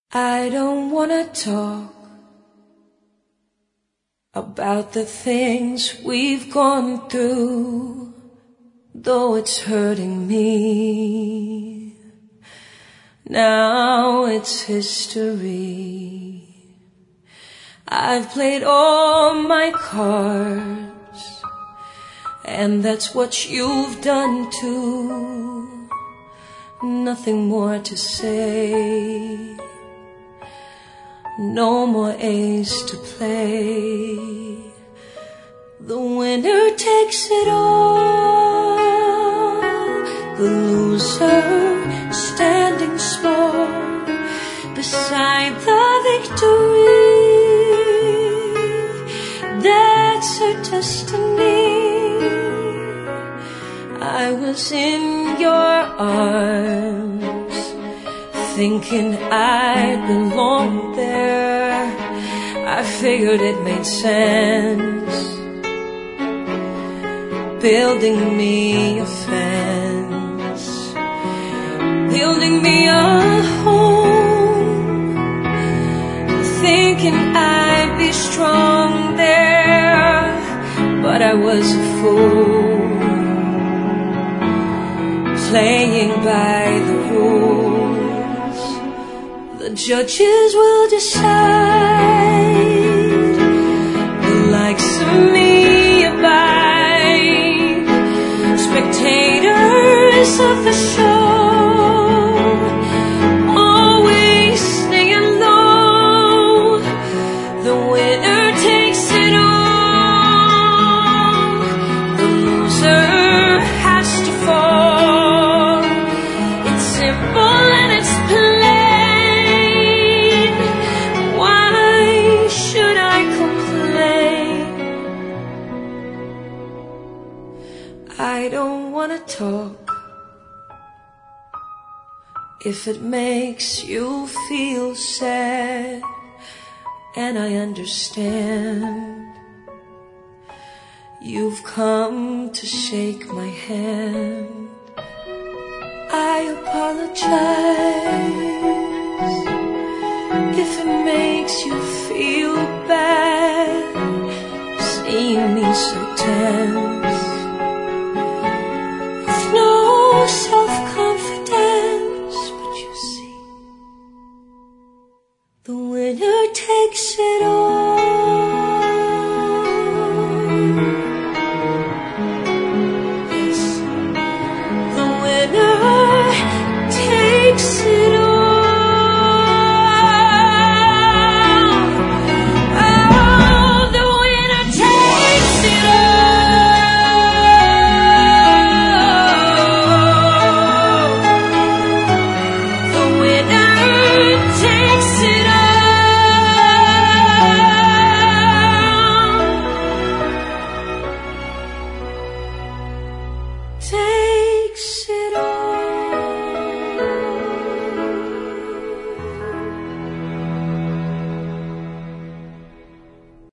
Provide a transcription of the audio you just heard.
I don't wanna talk about the things we've gone through, though it's hurting me. Now it's history. I've played all my cards, and that's what you've done too. Nothing more to say, no more ace to play. The winner takes it all, the loser standing small beside the victory. That's her destiny. I was in your arms, thinking I belonged there. I figured it made sense, building me a fence, building me a home, thinking I'd be strong there. But I was a fool, playing by the rules. The judges will decide, the likes of me abide, spectators of the show, always staying low. The winner takes it all, the loser has to fall. It's simple and it's plain. Why should I complain? I don't wanna talk if it makes you feel sad, and I understand. You've come to shake my hand. I apologize if it makes you feel bad, seeing me so tense, with no self-confidence. But you see, the winner takes it all.